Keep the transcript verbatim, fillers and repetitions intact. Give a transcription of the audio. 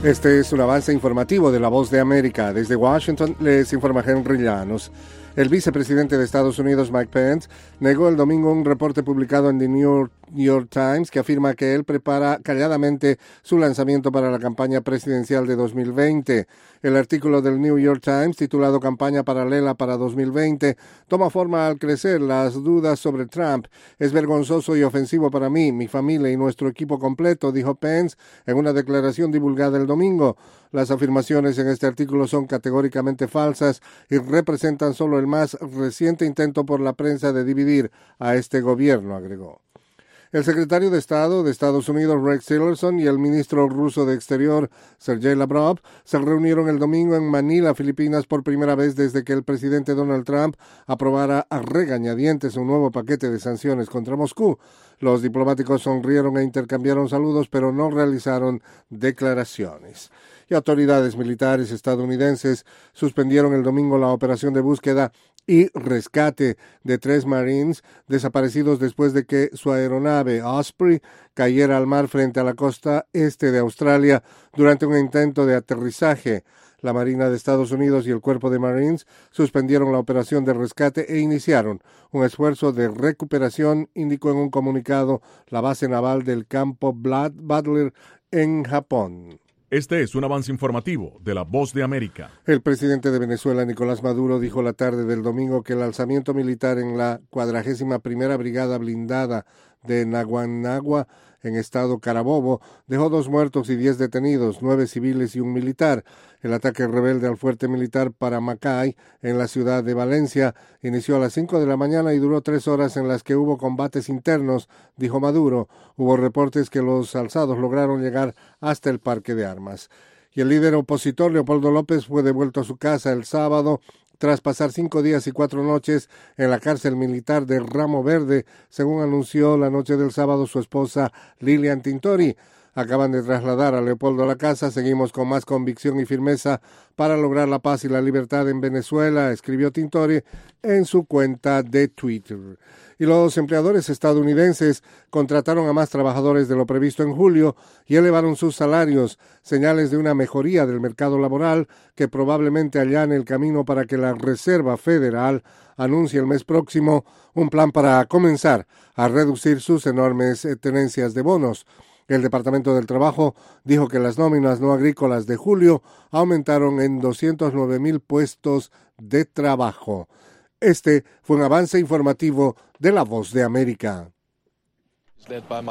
Este es un avance informativo de La Voz de América. Desde Washington les informa Henry Llanos. El vicepresidente de Estados Unidos, Mike Pence, negó el domingo un reporte publicado en The New York Times que afirma que él prepara calladamente su lanzamiento para la campaña presidencial de dos mil veinte. El artículo del New York Times, titulado Campaña Paralela para dos mil veinte, toma forma al crecer las dudas sobre Trump. Es vergonzoso y ofensivo para mí, mi familia y nuestro equipo completo, dijo Pence en una declaración divulgada el domingo. Las afirmaciones en este artículo son categóricamente falsas y representan solo el más reciente intento por la prensa de dividir a este gobierno, agregó. El secretario de Estado de Estados Unidos, Rex Tillerson, y el ministro ruso de Exterior, Sergei Lavrov, se reunieron el domingo en Manila, Filipinas, por primera vez desde que el presidente Donald Trump aprobara a regañadientes un nuevo paquete de sanciones contra Moscú. Los diplomáticos sonrieron e intercambiaron saludos, pero no realizaron declaraciones. Y autoridades militares estadounidenses suspendieron el domingo la operación de búsqueda y rescate de tres Marines desaparecidos después de que su aeronave Osprey cayera al mar frente a la costa este de Australia durante un intento de aterrizaje. La Marina de Estados Unidos y el Cuerpo de Marines suspendieron la operación de rescate e iniciaron un esfuerzo de recuperación, indicó en un comunicado la base naval del campo Butler en Japón. Este es un avance informativo de La Voz de América. El presidente de Venezuela, Nicolás Maduro, dijo la tarde del domingo que el alzamiento militar en la cuadragésima primera Brigada Blindada de Naguanagua, en estado Carabobo, dejó dos muertos y diez detenidos, nueve civiles y un militar. El ataque rebelde al fuerte militar Paramacay, en la ciudad de Valencia, inició a las cinco de la mañana y duró tres horas en las que hubo combates internos, dijo Maduro. Hubo reportes que los alzados lograron llegar hasta el parque de armas. Y el líder opositor, Leopoldo López, fue devuelto a su casa el sábado, tras pasar cinco días y cuatro noches en la cárcel militar de Ramo Verde, según anunció la noche del sábado su esposa Lilian Tintori. Acaban de trasladar a Leopoldo a la casa, seguimos con más convicción y firmeza para lograr la paz y la libertad en Venezuela, escribió Tintori en su cuenta de Twitter. Y los empleadores estadounidenses contrataron a más trabajadores de lo previsto en julio y elevaron sus salarios, señales de una mejoría del mercado laboral que probablemente allane el camino para que la Reserva Federal anuncie el mes próximo un plan para comenzar a reducir sus enormes tenencias de bonos. El Departamento del Trabajo dijo que las nóminas no agrícolas de julio aumentaron en doscientos nueve mil puestos de trabajo. Este fue un avance informativo de La Voz de América.